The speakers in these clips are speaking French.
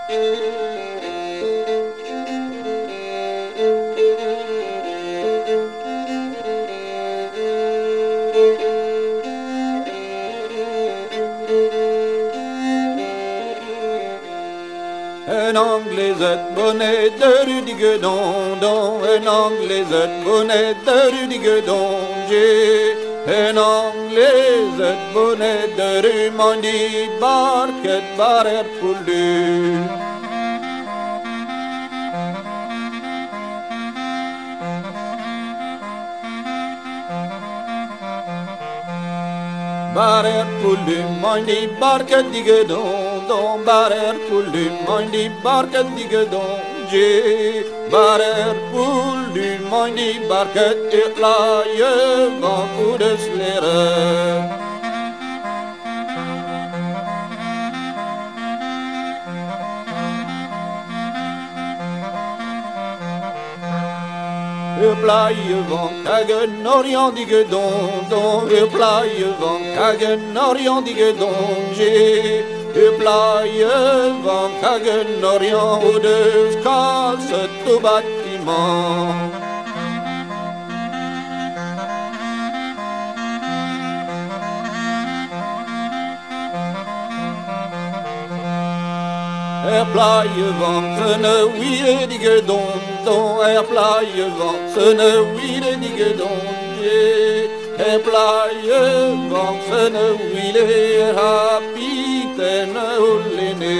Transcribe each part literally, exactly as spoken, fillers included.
Un anglaisette bonnet de Rudigue-Dondon, un anglaisette bonnet de Rudigue-Don, j'ai un anglaisette bonnet de Rumandie, barquette barrière poulue. Barrière poulue, mandi barquette digue-don, don barrière poulue, mandi barquette digue-don, j'ai barrière poulue, mandi barquette et là je vent coup de slere. E plaie van kagen orient digue-don, don e plaie van kagen orient digue-don, j'ai e plaie van kagen orient ou de calce tout bâtiment. Er plaie van ne wille digue-don, don er plaie van ne wille digue-don, er plaie van ne wille rapiten ullene.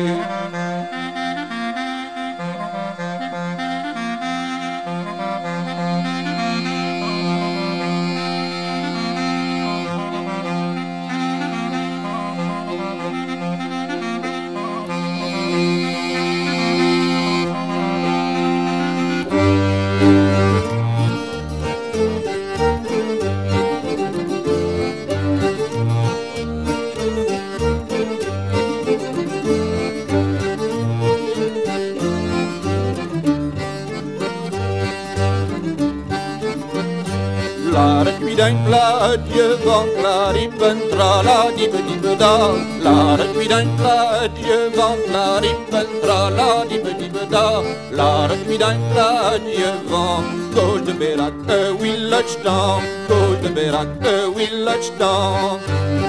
La recuidin plaatje van Clarippen, trala diebe diebe da. La recuidin plaatje van Clarippen, trala diebe diebe da. La recuidin plaatje van Goldenberg, de village down, Goldenberg, de village down.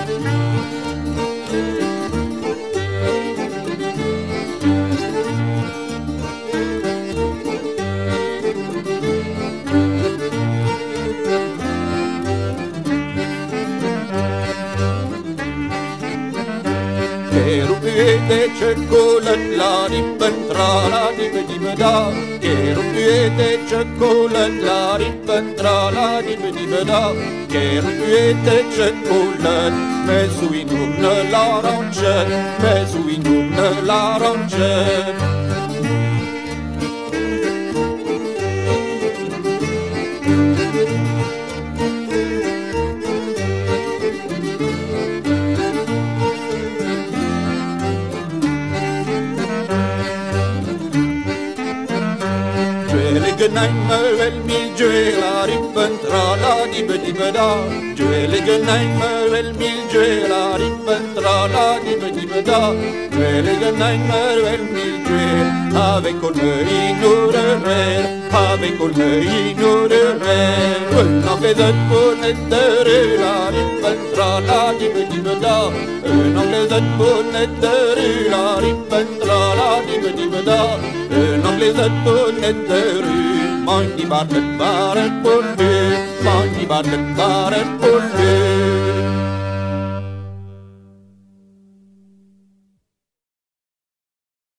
Che chocolate la rippen tra la dibe dibe da, che rupiete chocolate la rippen tra la dibe dibe da, che rupiete chocolate, mais sui non l'arrange, mais sui non l'arrange. Genijme wel mil joe la rippen tra la dibe dibe da. Joe le genijme wel mil joe la rippen tra la dibe dibe da. Joe le genijme wel mil joe avec col me ignorerer, avec col me ignorerer. Un anglaisette bonnet la rippen tra la dibe dibe da. Un anglaisette bonnet la rippen tra la dibe dibe da. Un anglaisette bonnet Monkey barket barret pulley, monkey barket barret pulley.